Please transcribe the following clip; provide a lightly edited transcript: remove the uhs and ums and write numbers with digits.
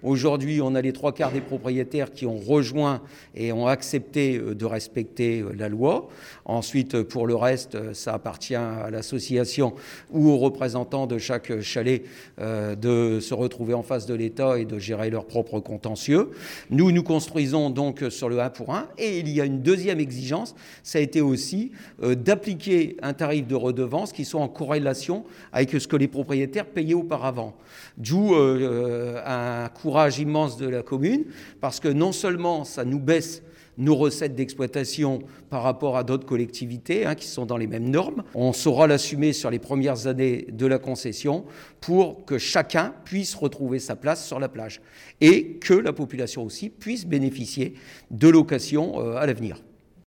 Aujourd'hui, on a les 3/4 des propriétaires qui ont rejoint et ont accepté de respecter la loi. Ensuite, pour le reste, ça appartient à l'association ou aux représentants de chaque chalet de se retrouver en face de l'État et de gérer leurs propres contentieux. Nous construisons donc sur le 1 pour 1. Et il y a une deuxième exigence, ça a été aussi d'appliquer un tarif de redevance qui soit en corrélation avec ce que les propriétaires payaient auparavant. D'où un courage immense de la commune, parce que non seulement ça nous baisse nos recettes d'exploitation par rapport à d'autres collectivités qui sont dans les mêmes normes. On saura l'assumer sur les premières années de la concession pour que chacun puisse retrouver sa place sur la plage et que la population aussi puisse bénéficier de locations à l'avenir.